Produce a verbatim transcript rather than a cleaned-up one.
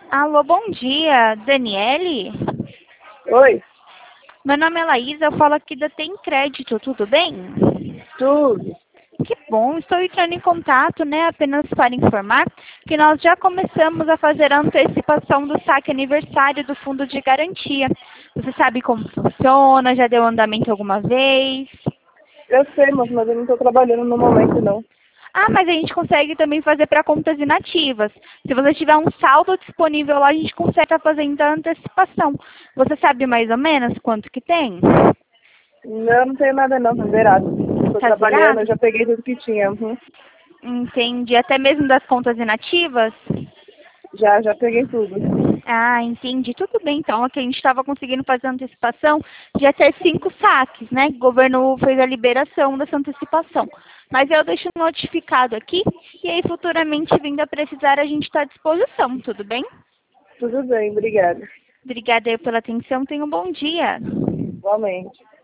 Alô, bom dia, Daniele? Oi, Meu nome é Laísa, eu falo aqui da Tem Crédito, tudo bem? tudo. Que bom, estou entrando em contato, né, apenas para informar que nós já começamos a fazer a antecipação do saque aniversário do Fundo de Garantia. Você sabe como funciona? Já deu andamento alguma vez? Eu sei, moço, mas eu não estou trabalhando no momento, não. Ah, mas a gente consegue também fazer para contas inativas. Se você tiver um saldo disponível lá, a gente consegue estar fazendo a antecipação. Você sabe mais ou menos quanto que tem? Não, não tenho nada não, tá zerado. Estou Tá trabalhando, eu zerado? já peguei tudo que tinha. Uhum. Entendi. Até mesmo das contas inativas? Já, já peguei tudo. Ah, entendi. Tudo bem, então. Aqui a gente estava conseguindo fazer a antecipação de até cinco saques, né? O governo fez a liberação dessa antecipação. Mas eu deixo notificado aqui e aí futuramente vindo a precisar a gente está à disposição, tudo bem? Tudo bem, obrigada. Obrigada aí pela atenção. Tenha um bom dia. Igualmente.